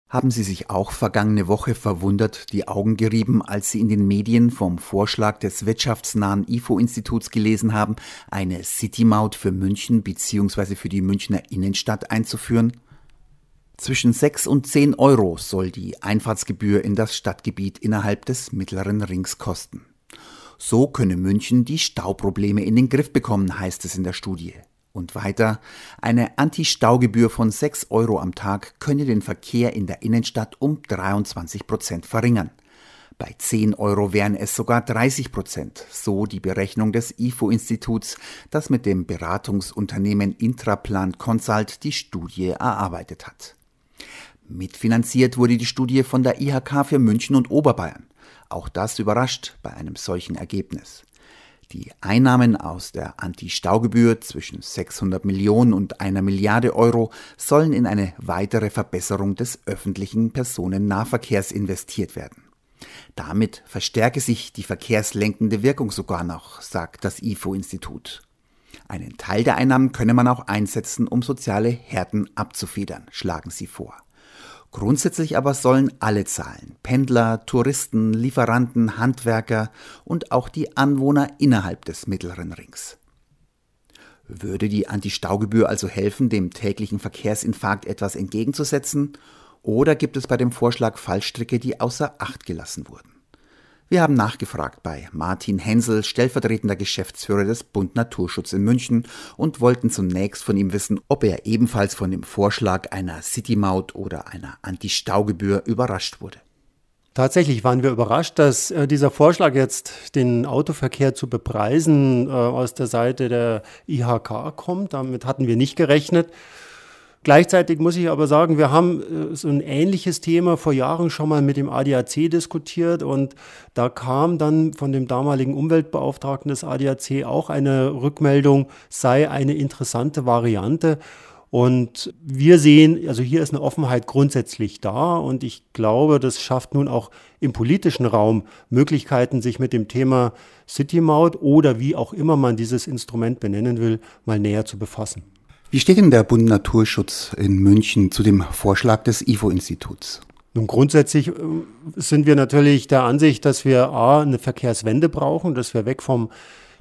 Haben Sie sich auch vergangene Woche verwundert die Augen gerieben, als Sie in den Medien vom Vorschlag des wirtschaftsnahen IFO-Instituts gelesen haben, eine City-Maut für München bzw. für die Münchner Innenstadt einzuführen? Zwischen 6 und 10 Euro soll die Einfahrtsgebühr in das Stadtgebiet innerhalb des Mittleren Rings kosten. So könne München die Stauprobleme in den Griff bekommen, heißt es in der Studie. Und weiter, eine Anti-Staugebühr von 6 Euro am Tag könne den Verkehr in der Innenstadt um 23% verringern. Bei 10 Euro wären es sogar 30%, so die Berechnung des IFO-Instituts, das mit dem Beratungsunternehmen Intraplan Consult die Studie erarbeitet hat. Mitfinanziert wurde die Studie von der IHK für München und Oberbayern. Auch das überrascht bei einem solchen Ergebnis. Die Einnahmen aus der Anti-Staugebühr zwischen 600 Millionen und 1 Milliarde Euro sollen in eine weitere Verbesserung des öffentlichen Personennahverkehrs investiert werden. Damit verstärke sich die verkehrslenkende Wirkung sogar noch, sagt das IFO-Institut. Einen Teil der Einnahmen könne man auch einsetzen, um soziale Härten abzufedern, schlagen sie vor. Grundsätzlich aber sollen alle zahlen: Pendler, Touristen, Lieferanten, Handwerker und auch die Anwohner innerhalb des Mittleren Rings. Würde die Anti-Staugebühr also helfen, dem täglichen Verkehrsinfarkt etwas entgegenzusetzen? Oder gibt es bei dem Vorschlag Fallstricke, die außer Acht gelassen wurden? Wir haben nachgefragt bei Martin Hensel, stellvertretender Geschäftsführer des Bund Naturschutz in München, und wollten zunächst von ihm wissen, ob er ebenfalls von dem Vorschlag einer City-Maut oder einer Anti-Staugebühr überrascht wurde. Tatsächlich waren wir überrascht, dass dieser Vorschlag jetzt, den Autoverkehr zu bepreisen, aus der Seite der IHK kommt. Damit hatten wir nicht gerechnet. Gleichzeitig muss ich aber sagen, wir haben so ein ähnliches Thema vor Jahren schon mal mit dem ADAC diskutiert, und da kam dann von dem damaligen Umweltbeauftragten des ADAC auch eine Rückmeldung, sei eine interessante Variante. Und wir sehen, also hier ist eine Offenheit grundsätzlich da, und ich glaube, das schafft nun auch im politischen Raum Möglichkeiten, sich mit dem Thema City-Maut oder wie auch immer man dieses Instrument benennen will, mal näher zu befassen. Wie steht denn der Bund Naturschutz in München zu dem Vorschlag des IFO-Instituts? Nun, grundsätzlich sind wir natürlich der Ansicht, dass wir eine Verkehrswende brauchen, dass wir weg von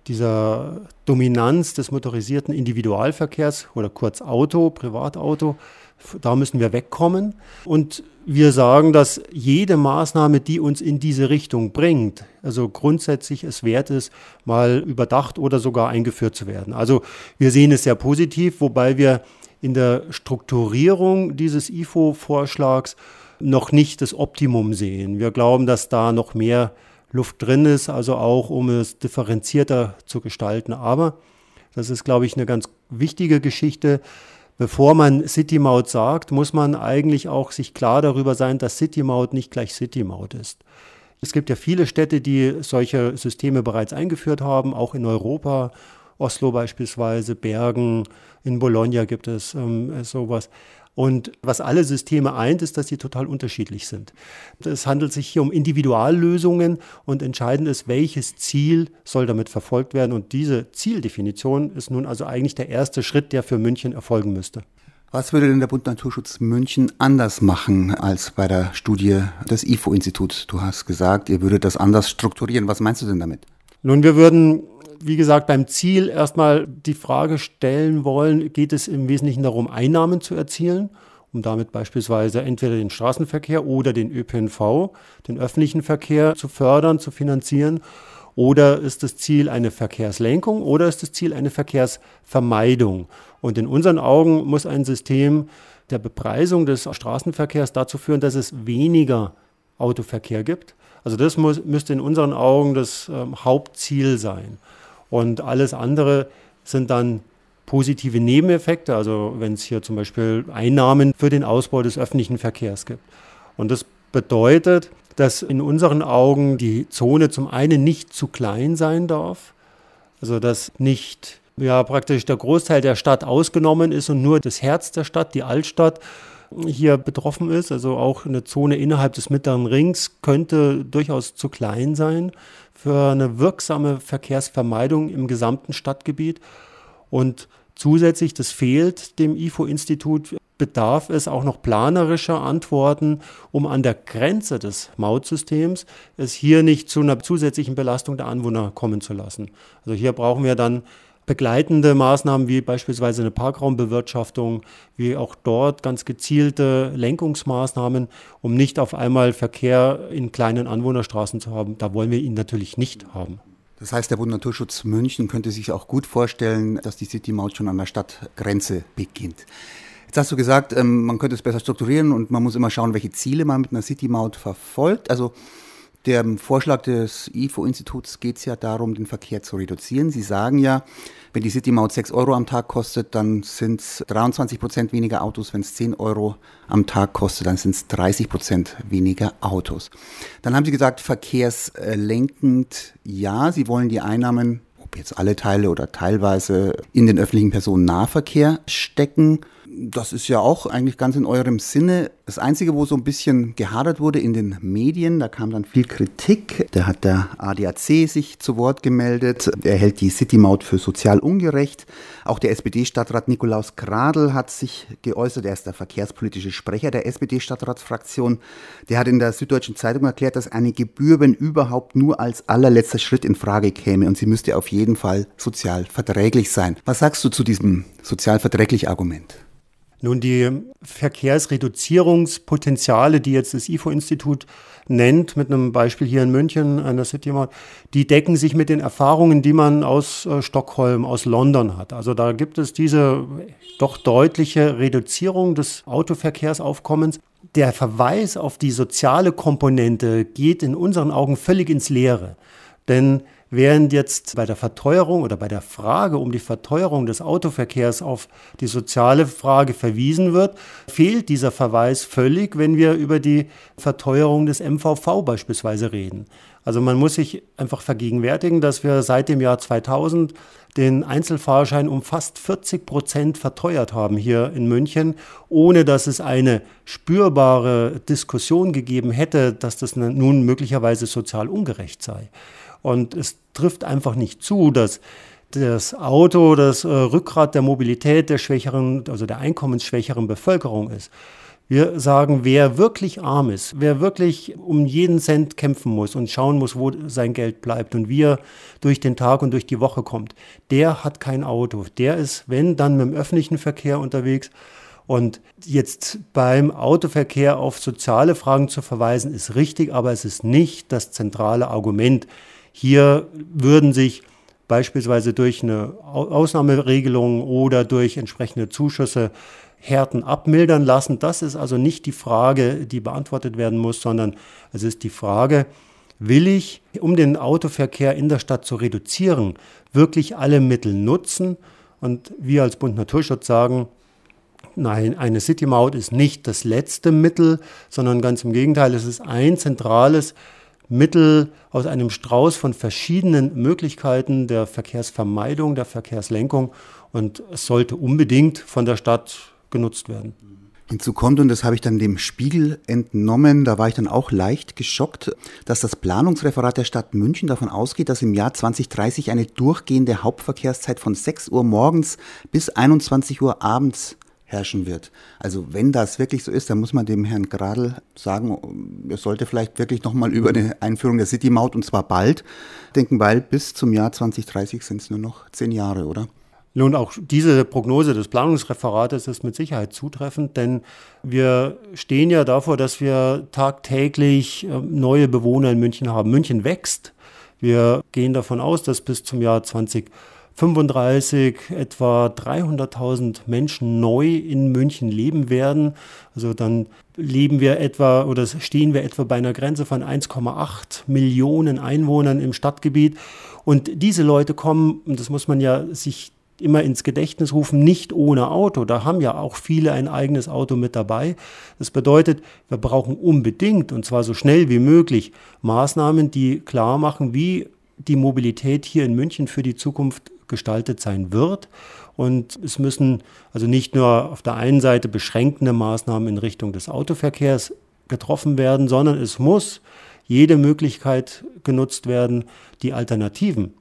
dieser Dominanz des motorisierten Individualverkehrs oder kurz Auto, Privatauto, da müssen wir wegkommen. Und wir sagen, dass jede Maßnahme, die uns in diese Richtung bringt, also grundsätzlich es wert ist, mal überdacht oder sogar eingeführt zu werden. Also wir sehen es sehr positiv, wobei wir in der Strukturierung dieses IFO-Vorschlags noch nicht das Optimum sehen. Wir glauben, dass da noch mehr Luft drin ist, also auch um es differenzierter zu gestalten. Aber das ist, glaube ich, eine ganz wichtige Geschichte. Bevor man City-Maut sagt, muss man eigentlich auch sich klar darüber sein, dass City-Maut nicht gleich City-Maut ist. Es gibt ja viele Städte, die solche Systeme bereits eingeführt haben, auch in Europa. Oslo beispielsweise, Bergen, in Bologna gibt es sowas. Und was alle Systeme eint, ist, dass sie total unterschiedlich sind. Es handelt sich hier um Individuallösungen, und entscheidend ist, welches Ziel soll damit verfolgt werden. Und diese Zieldefinition ist nun also eigentlich der erste Schritt, der für München erfolgen müsste. Was würde denn der Bund Naturschutz München anders machen als bei der Studie des IFO-Instituts? Du hast gesagt, ihr würdet das anders strukturieren. Was meinst du denn damit? Nun, wir würden, wie gesagt, beim Ziel erstmal die Frage stellen wollen, geht es im Wesentlichen darum, Einnahmen zu erzielen, um damit beispielsweise entweder den Straßenverkehr oder den ÖPNV, den öffentlichen Verkehr zu fördern, zu finanzieren, oder ist das Ziel eine Verkehrslenkung oder ist das Ziel eine Verkehrsvermeidung? Und in unseren Augen muss ein System der Bepreisung des Straßenverkehrs dazu führen, dass es weniger Autoverkehr gibt. Also das müsste in unseren Augen das Hauptziel sein. Und alles andere sind dann positive Nebeneffekte, also wenn es hier zum Beispiel Einnahmen für den Ausbau des öffentlichen Verkehrs gibt. Und das bedeutet, dass in unseren Augen die Zone zum einen nicht zu klein sein darf, also dass nicht praktisch der Großteil der Stadt ausgenommen ist und nur das Herz der Stadt, die Altstadt, hier betroffen ist. Also auch eine Zone innerhalb des Mittleren Rings könnte durchaus zu klein sein für eine wirksame Verkehrsvermeidung im gesamten Stadtgebiet. Und zusätzlich, das fehlt dem IFO-Institut, bedarf es auch noch planerischer Antworten, um an der Grenze des Mautsystems es hier nicht zu einer zusätzlichen Belastung der Anwohner kommen zu lassen. Also hier brauchen wir dann begleitende Maßnahmen wie beispielsweise eine Parkraumbewirtschaftung, wie auch dort ganz gezielte Lenkungsmaßnahmen, um nicht auf einmal Verkehr in kleinen Anwohnerstraßen zu haben. Da wollen wir ihn natürlich nicht haben. Das heißt, der Bund Naturschutz München könnte sich auch gut vorstellen, dass die City-Maut schon an der Stadtgrenze beginnt. Jetzt hast du gesagt, man könnte es besser strukturieren und man muss immer schauen, welche Ziele man mit einer City-Maut verfolgt. Also der Vorschlag des IFO-Instituts geht es ja darum, den Verkehr zu reduzieren. Sie sagen ja, wenn die City-Maut 6 Euro am Tag kostet, dann sind es 23% weniger Autos. Wenn es 10 Euro am Tag kostet, dann sind es 30% weniger Autos. Dann haben Sie gesagt, verkehrslenkend, ja, Sie wollen die Einnahmen, ob jetzt alle Teile oder teilweise, in den öffentlichen Personennahverkehr stecken. Das ist ja auch eigentlich ganz in eurem Sinne. Das Einzige, wo so ein bisschen gehadert wurde in den Medien, da kam dann viel Kritik. Da hat der ADAC sich zu Wort gemeldet. Er hält die City-Maut für sozial ungerecht. Auch der SPD-Stadtrat Nikolaus Gradl hat sich geäußert. Er ist der verkehrspolitische Sprecher der SPD-Stadtratsfraktion. Der hat in der Süddeutschen Zeitung erklärt, dass eine Gebühr, wenn überhaupt, nur als allerletzter Schritt in Frage käme und sie müsste auf jeden Fall sozial verträglich sein. Was sagst du zu diesem sozial verträglich Argument? Nun, die Verkehrsreduzierungspotenziale, die jetzt das IFO-Institut nennt, mit einem Beispiel hier in München, einer City-Maut, die decken sich mit den Erfahrungen, die man aus Stockholm, aus London hat. Also da gibt es diese doch deutliche Reduzierung des Autoverkehrsaufkommens. Der Verweis auf die soziale Komponente geht in unseren Augen völlig ins Leere. Denn während jetzt bei der Verteuerung oder bei der Frage um die Verteuerung des Autoverkehrs auf die soziale Frage verwiesen wird, fehlt dieser Verweis völlig, wenn wir über die Verteuerung des MVV beispielsweise reden. Also man muss sich einfach vergegenwärtigen, dass wir seit dem Jahr 2000 den Einzelfahrschein um fast 40% verteuert haben hier in München, ohne dass es eine spürbare Diskussion gegeben hätte, dass das nun möglicherweise sozial ungerecht sei. Und es trifft einfach nicht zu, dass das Auto das Rückgrat der Mobilität der schwächeren, also der einkommensschwächeren Bevölkerung ist. Wir sagen, wer wirklich arm ist, wer wirklich um jeden Cent kämpfen muss und schauen muss, wo sein Geld bleibt und wie er durch den Tag und durch die Woche kommt, der hat kein Auto. Der ist, wenn, dann mit dem öffentlichen Verkehr unterwegs. Und jetzt beim Autoverkehr auf soziale Fragen zu verweisen, ist richtig, aber es ist nicht das zentrale Argument. Hier würden sich beispielsweise durch eine Ausnahmeregelung oder durch entsprechende Zuschüsse Härten abmildern lassen. Das ist also nicht die Frage, die beantwortet werden muss, sondern es ist die Frage, will ich, um den Autoverkehr in der Stadt zu reduzieren, wirklich alle Mittel nutzen? Und wir als Bund Naturschutz sagen, nein, eine City-Maut ist nicht das letzte Mittel, sondern ganz im Gegenteil, es ist ein zentrales Mittel aus einem Strauß von verschiedenen Möglichkeiten der Verkehrsvermeidung, der Verkehrslenkung, und es sollte unbedingt von der Stadt genutzt werden. Hinzu kommt, und das habe ich dann dem Spiegel entnommen, da war ich dann auch leicht geschockt, dass das Planungsreferat der Stadt München davon ausgeht, dass im Jahr 2030 eine durchgehende Hauptverkehrszeit von 6 Uhr morgens bis 21 Uhr abends herrschen wird. Also wenn das wirklich so ist, dann muss man dem Herrn Gradl sagen, er sollte vielleicht wirklich nochmal über eine Einführung der City-Maut, und zwar bald, denken, weil bis zum Jahr 2030 sind es nur noch 10 Jahre, oder? Nun, auch diese Prognose des Planungsreferates ist mit Sicherheit zutreffend, denn wir stehen ja davor, dass wir tagtäglich neue Bewohner in München haben. München wächst. Wir gehen davon aus, dass bis zum Jahr 2035 etwa 300.000 Menschen neu in München leben werden. Also dann leben wir etwa oder stehen wir etwa bei einer Grenze von 1,8 Millionen Einwohnern im Stadtgebiet. Und diese Leute kommen, und das muss man ja sich immer ins Gedächtnis rufen, nicht ohne Auto. Da haben ja auch viele ein eigenes Auto mit dabei. Das bedeutet, wir brauchen unbedingt, und zwar so schnell wie möglich, Maßnahmen, die klar machen, wie die Mobilität hier in München für die Zukunft gestaltet sein wird. Und es müssen also nicht nur auf der einen Seite beschränkende Maßnahmen in Richtung des Autoverkehrs getroffen werden, sondern es muss jede Möglichkeit genutzt werden, die Alternativen,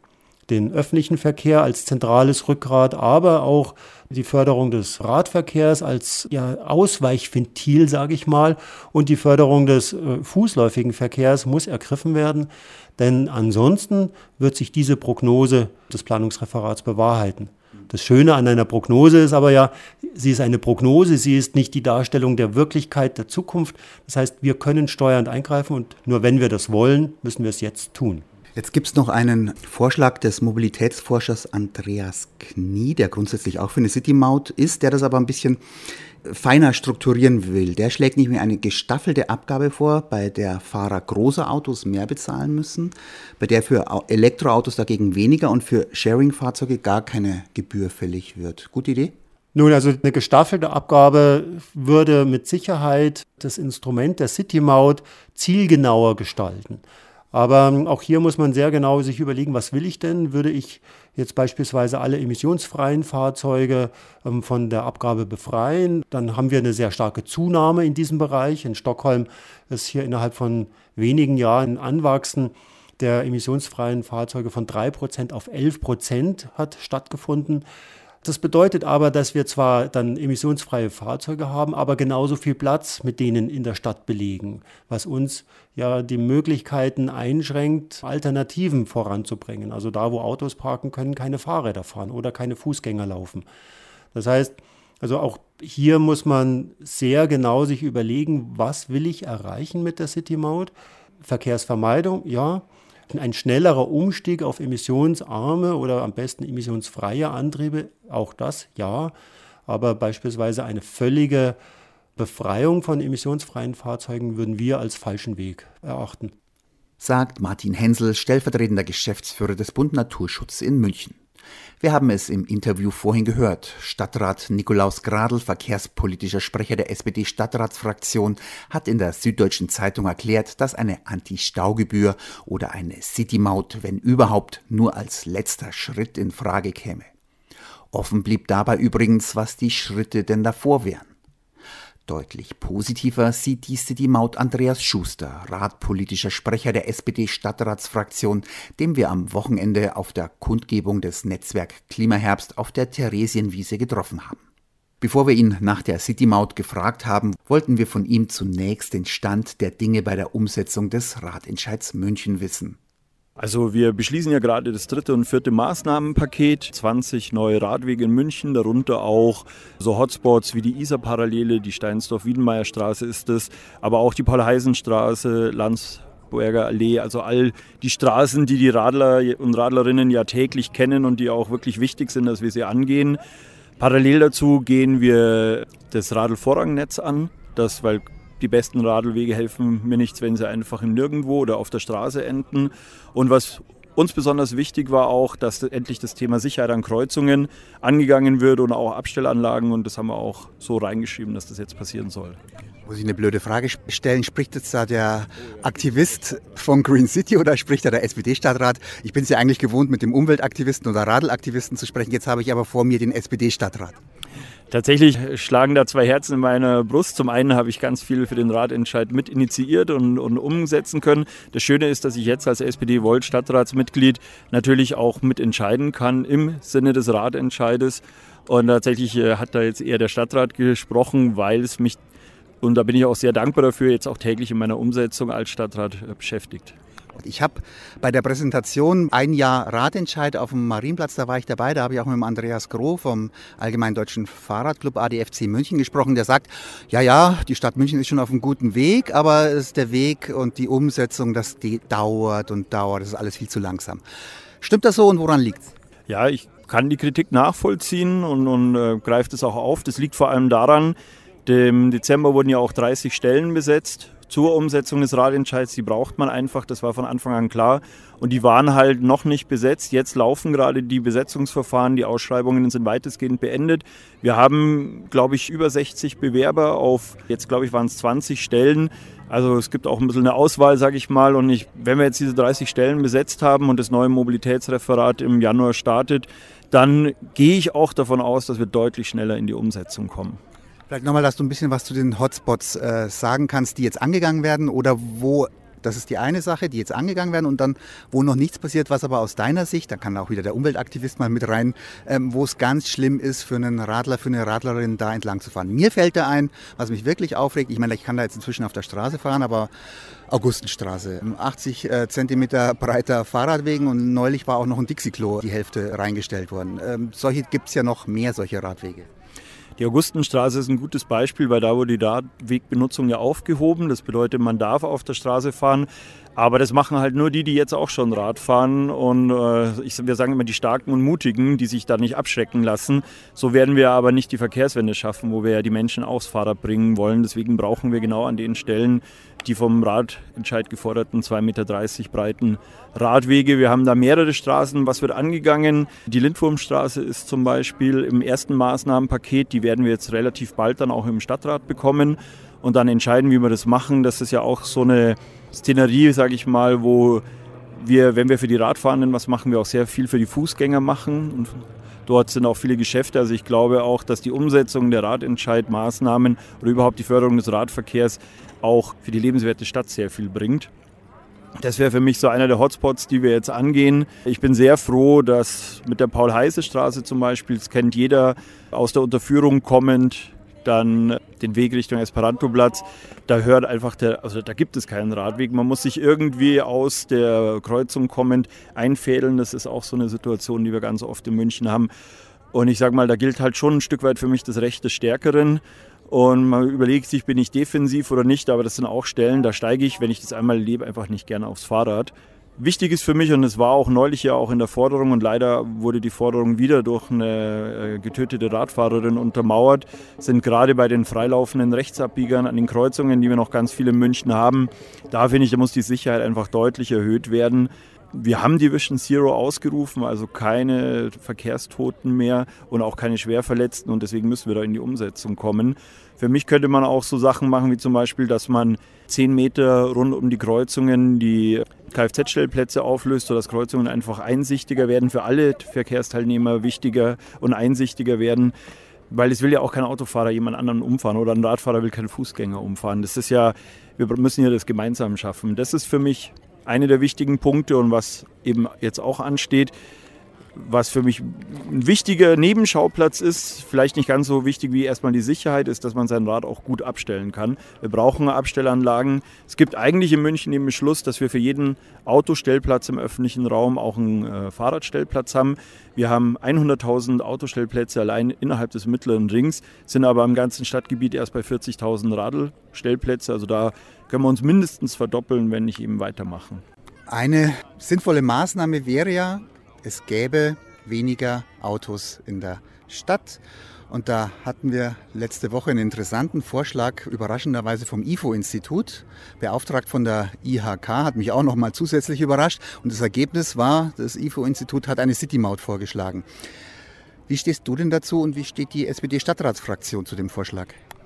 den öffentlichen Verkehr als zentrales Rückgrat, aber auch die Förderung des Radverkehrs als Ausweichventil, sage ich mal, und die Förderung des fußläufigen Verkehrs muss ergriffen werden, denn ansonsten wird sich diese Prognose des Planungsreferats bewahrheiten. Das Schöne an einer Prognose ist aber ja, sie ist eine Prognose, sie ist nicht die Darstellung der Wirklichkeit der Zukunft. Das heißt, wir können steuernd eingreifen und nur wenn wir das wollen, müssen wir es jetzt tun. Jetzt gibt es noch einen Vorschlag des Mobilitätsforschers Andreas Knie, der grundsätzlich auch für eine City-Maut ist, der das aber ein bisschen feiner strukturieren will. Der schlägt nicht mehr eine gestaffelte Abgabe vor, bei der Fahrer großer Autos mehr bezahlen müssen, bei der für Elektroautos dagegen weniger und für Sharing-Fahrzeuge gar keine Gebühr fällig wird. Gute Idee? Nun, also eine gestaffelte Abgabe würde mit Sicherheit das Instrument der City-Maut zielgenauer gestalten. Aber auch hier muss man sehr genau sich überlegen, was will ich denn? Würde ich jetzt beispielsweise alle emissionsfreien Fahrzeuge von der Abgabe befreien? Dann haben wir eine sehr starke Zunahme in diesem Bereich. In Stockholm ist hier innerhalb von wenigen Jahren ein Anwachsen der emissionsfreien Fahrzeuge von 3% auf 11% hat stattgefunden. Das bedeutet aber, dass wir zwar dann emissionsfreie Fahrzeuge haben, aber genauso viel Platz mit denen in der Stadt belegen, was uns ja die Möglichkeiten einschränkt, Alternativen voranzubringen. Also da, wo Autos parken, können keine Fahrräder fahren oder keine Fußgänger laufen. Das heißt, also auch hier muss man sehr genau sich überlegen, was will ich erreichen mit der City-Maut? Verkehrsvermeidung, ja. Ein schnellerer Umstieg auf emissionsarme oder am besten emissionsfreie Antriebe, auch das, ja. Aber beispielsweise eine völlige Befreiung von emissionsfreien Fahrzeugen würden wir als falschen Weg erachten. Sagt Martin Hensel, stellvertretender Geschäftsführer des Bund Naturschutz in München. Wir haben es im Interview vorhin gehört. Stadtrat Nikolaus Gradl, verkehrspolitischer Sprecher der SPD-Stadtratsfraktion, hat in der Süddeutschen Zeitung erklärt, dass eine Anti-Staugebühr oder eine City-Maut, wenn überhaupt, nur als letzter Schritt in Frage käme. Offen blieb dabei übrigens, was die Schritte denn davor wären. Deutlich positiver sieht die City-Maut Andreas Schuster, radpolitischer Sprecher der SPD-Stadtratsfraktion, dem wir am Wochenende auf der Kundgebung des Netzwerk Klimaherbst auf der Theresienwiese getroffen haben. Bevor wir ihn nach der City-Maut gefragt haben, wollten wir von ihm zunächst den Stand der Dinge bei der Umsetzung des Ratentscheids München wissen. Also wir beschließen ja gerade das 3. und 4. Maßnahmenpaket, 20 neue Radwege in München, darunter auch so Hotspots wie die Isar-Parallele, die Steinsdorf-Wiedenmeyer-Straße ist es, aber auch die Paul-Heisen-Straße, Landsberger Allee, also all die Straßen, die die Radler und Radlerinnen ja täglich kennen und die auch wirklich wichtig sind, dass wir sie angehen. Parallel dazu gehen wir das Radlvorrangnetz an, weil die besten Radlwege helfen mir nichts, wenn sie einfach im Nirgendwo oder auf der Straße enden. Und was uns besonders wichtig war auch, dass endlich das Thema Sicherheit an Kreuzungen angegangen wird und auch Abstellanlagen. Und das haben wir auch so reingeschrieben, dass das jetzt passieren soll. Muss ich eine blöde Frage stellen? Spricht jetzt da der Aktivist von Green City oder spricht da der SPD-Stadtrat? Ich bin es ja eigentlich gewohnt, mit dem Umweltaktivisten oder Radlaktivisten zu sprechen. Jetzt habe ich aber vor mir den SPD-Stadtrat. Tatsächlich schlagen da zwei Herzen in meiner Brust. Zum einen habe ich ganz viel für den Ratentscheid mit initiiert und umsetzen können. Das Schöne ist, dass ich jetzt als SPD-Volt-Stadtratsmitglied natürlich auch mitentscheiden kann im Sinne des Ratentscheides. Und tatsächlich hat da jetzt eher der Stadtrat gesprochen, weil es mich, und da bin ich auch sehr dankbar dafür, jetzt auch täglich in meiner Umsetzung als Stadtrat beschäftigt. Ich habe bei der Präsentation ein Jahr Ratentscheid auf dem Marienplatz, da war ich dabei, da habe ich auch mit dem Andreas Groh vom Allgemeinen Deutschen Fahrradclub ADFC München gesprochen, der sagt, ja, die Stadt München ist schon auf einem guten Weg, aber es ist der Weg und die Umsetzung, das dauert, das ist alles viel zu langsam. Stimmt das so und woran liegt es? Ja, ich kann die Kritik nachvollziehen und greife das auch auf. Das liegt vor allem daran, im Dezember wurden ja auch 30 Stellen besetzt zur Umsetzung des Ratentscheids. Die braucht man einfach, das war von Anfang an klar. Und die waren halt noch nicht besetzt. Jetzt laufen gerade die Besetzungsverfahren, die Ausschreibungen sind weitestgehend beendet. Wir haben, glaube ich, über 60 Bewerber auf, jetzt glaube ich, waren es 20 Stellen. Also es gibt auch ein bisschen eine Auswahl, sage ich mal. Und wenn wir jetzt diese 30 Stellen besetzt haben und das neue Mobilitätsreferat im Januar startet, dann gehe ich auch davon aus, dass wir deutlich schneller in die Umsetzung kommen. Vielleicht nochmal, dass du ein bisschen was zu den Hotspots sagen kannst, die jetzt angegangen werden oder wo Das ist die eine Sache, die jetzt angegangen werden und dann, wo noch nichts passiert, was aber aus deiner Sicht, da kann auch wieder der Umweltaktivist mal mit rein, wo es ganz schlimm ist für einen Radler, für eine Radlerin da entlang zu fahren. Mir fällt da ein, was mich wirklich aufregt, ich meine, ich kann da jetzt inzwischen auf der Straße fahren, aber Augustenstraße, 80 Zentimeter breiter Fahrradwegen und neulich war auch noch ein Dixie-Klo die Hälfte reingestellt worden. Solche gibt es ja noch mehr, solche Radwege. Die Augustenstraße ist ein gutes Beispiel, weil da wurde die Radwegbenutzung ja aufgehoben. Das bedeutet, man darf auf der Straße fahren. Aber das machen halt nur die jetzt auch schon Rad fahren. Und wir sagen immer die Starken und Mutigen, die sich da nicht abschrecken lassen. So werden wir aber nicht die Verkehrswende schaffen, wo wir ja die Menschen aufs Fahrrad bringen wollen. Deswegen brauchen wir genau an den Stellen die vom Radentscheid geforderten 2,30 Meter breiten Radwege. Wir haben da mehrere Straßen. Was wird angegangen? Die Lindwurmstraße ist zum Beispiel im ersten Maßnahmenpaket. Die werden wir jetzt relativ bald dann auch im Stadtrat bekommen und dann entscheiden, wie wir das machen. Das ist ja auch so eine Szenerie, sage ich mal, wo wir, wenn wir für die Radfahrenden was machen, wir auch sehr viel für die Fußgänger machen. Und dort sind auch viele Geschäfte. Also ich glaube auch, dass die Umsetzung der Radentscheidmaßnahmen oder überhaupt die Förderung des Radverkehrs auch für die lebenswerte Stadt sehr viel bringt. Das wäre für mich so einer der Hotspots, die wir jetzt angehen. Ich bin sehr froh, dass mit der Paul-Heise-Straße zum Beispiel, das kennt jeder, aus der Unterführung kommend, dann den Weg Richtung Esperantoplatz, da gibt es keinen Radweg. Man muss sich irgendwie aus der Kreuzung kommend einfädeln. Das ist auch so eine Situation, die wir ganz oft in München haben. Und ich sage mal, da gilt halt schon ein Stück weit für mich das Recht des Stärkeren. Und man überlegt sich, bin ich defensiv oder nicht, aber das sind auch Stellen, da steige ich, wenn ich das einmal lebe, einfach nicht gerne aufs Fahrrad. Wichtig ist für mich, und es war auch neulich ja auch in der Forderung, und leider wurde die Forderung wieder durch eine getötete Radfahrerin untermauert, sind gerade bei den freilaufenden Rechtsabbiegern an den Kreuzungen, die wir noch ganz viele in München haben, da finde ich, da muss die Sicherheit einfach deutlich erhöht werden. Wir haben die Vision Zero ausgerufen, also keine Verkehrstoten mehr und auch keine Schwerverletzten und deswegen müssen wir da in die Umsetzung kommen. Für mich könnte man auch so Sachen machen wie zum Beispiel, dass man 10 Meter rund um die Kreuzungen die Kfz-Stellplätze auflöst, sodass Kreuzungen einfach einsichtiger werden, für alle Verkehrsteilnehmer wichtiger und einsichtiger werden. Weil es will ja auch kein Autofahrer jemand anderen umfahren oder ein Radfahrer will keinen Fußgänger umfahren. Das ist ja, wir müssen ja das gemeinsam schaffen. Das ist für mich eine der wichtigen Punkte und was eben jetzt auch ansteht, was für mich ein wichtiger Nebenschauplatz ist, vielleicht nicht ganz so wichtig wie erstmal die Sicherheit, ist, dass man sein Rad auch gut abstellen kann. Wir brauchen Abstellanlagen. Es gibt eigentlich in München den Beschluss, dass wir für jeden Autostellplatz im öffentlichen Raum auch einen Fahrradstellplatz haben. Wir haben 100.000 Autostellplätze allein innerhalb des Mittleren Rings, sind aber im ganzen Stadtgebiet erst bei 40.000 Radlstellplätze. Also da können wir uns mindestens verdoppeln, wenn nicht eben weitermachen. Eine sinnvolle Maßnahme wäre ja, es gäbe weniger Autos in der Stadt. Und da hatten wir letzte Woche einen interessanten Vorschlag, überraschenderweise vom IFO-Institut, beauftragt von der IHK, hat mich auch noch mal zusätzlich überrascht. Und das Ergebnis war, das IFO-Institut hat eine City-Maut vorgeschlagen. Wie stehst du denn dazu und wie steht die SPD-Stadtratsfraktion zu dem Vorschlag?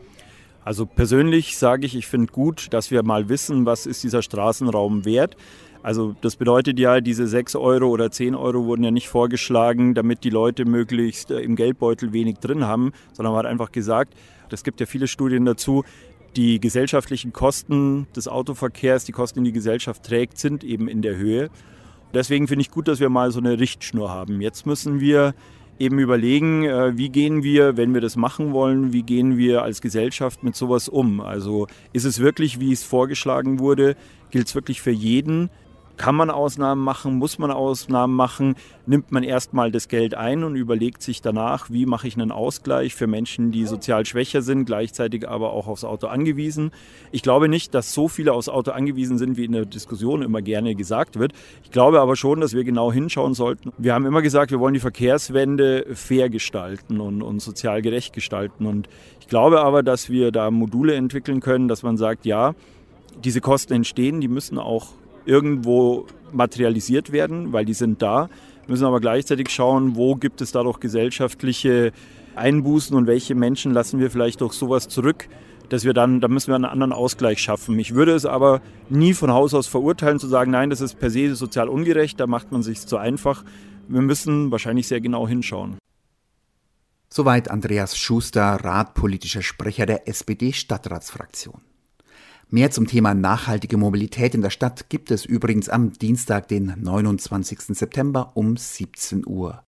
Also persönlich sage ich finde gut, dass wir mal wissen, was ist dieser Straßenraum wert. Also das bedeutet ja, diese 6 Euro oder 10 Euro wurden ja nicht vorgeschlagen, damit die Leute möglichst im Geldbeutel wenig drin haben, sondern man hat einfach gesagt, es gibt ja viele Studien dazu, die gesellschaftlichen Kosten des Autoverkehrs, die Kosten, die die Gesellschaft trägt, sind eben in der Höhe. Deswegen finde ich gut, dass wir mal so eine Richtschnur haben. Jetzt müssen wir eben überlegen, wie gehen wir, wenn wir das machen wollen, wie gehen wir als Gesellschaft mit sowas um? Also ist es wirklich, wie es vorgeschlagen wurde, gilt es wirklich für jeden? Kann man Ausnahmen machen? Muss man Ausnahmen machen? Nimmt man erstmal das Geld ein und überlegt sich danach, wie mache ich einen Ausgleich für Menschen, die sozial schwächer sind, gleichzeitig aber auch aufs Auto angewiesen? Ich glaube nicht, dass so viele aufs Auto angewiesen sind, wie in der Diskussion immer gerne gesagt wird. Ich glaube aber schon, dass wir genau hinschauen sollten. Wir haben immer gesagt, wir wollen die Verkehrswende fair gestalten und sozial gerecht gestalten. Und ich glaube aber, dass wir da Module entwickeln können, dass man sagt, ja, diese Kosten entstehen, die müssen auch irgendwo materialisiert werden, weil die sind da. Wir müssen aber gleichzeitig schauen, wo gibt es dadurch gesellschaftliche Einbußen und welche Menschen lassen wir vielleicht durch sowas zurück, dass wir da müssen wir einen anderen Ausgleich schaffen. Ich würde es aber nie von Haus aus verurteilen, zu sagen, nein, das ist per se sozial ungerecht, da macht man sich zu einfach. Wir müssen wahrscheinlich sehr genau hinschauen. Soweit Andreas Schuster, radpolitischer Sprecher der SPD-Stadtratsfraktion. Mehr zum Thema nachhaltige Mobilität in der Stadt gibt es übrigens am Dienstag, den 29. September um 17 Uhr.